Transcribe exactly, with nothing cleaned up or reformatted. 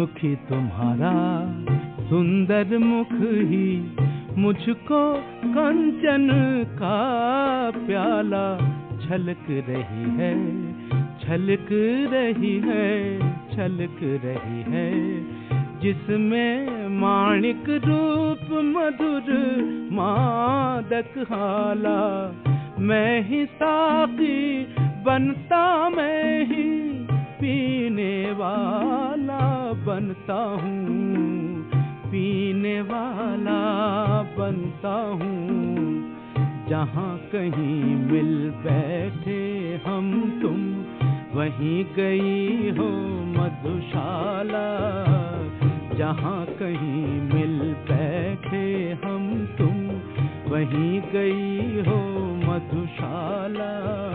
मुखी तुम्हारा सुंदर मुख ही मुझको कंचन का प्याला छलक रही है, छलक रही है, छलक रही है, जिसमें माणिक रूप मधुर मादक हाला। मैं ही साकी बनता, मैं ही पीने वाला बनता हूँ, पीने वाला बनता हूँ। जहाँ कहीं मिल बैठे हम तुम, वहीं गई हो मधुशाला। जहाँ कहीं मिल बैठे हम तुम, वहीं गई हो मधुशाला।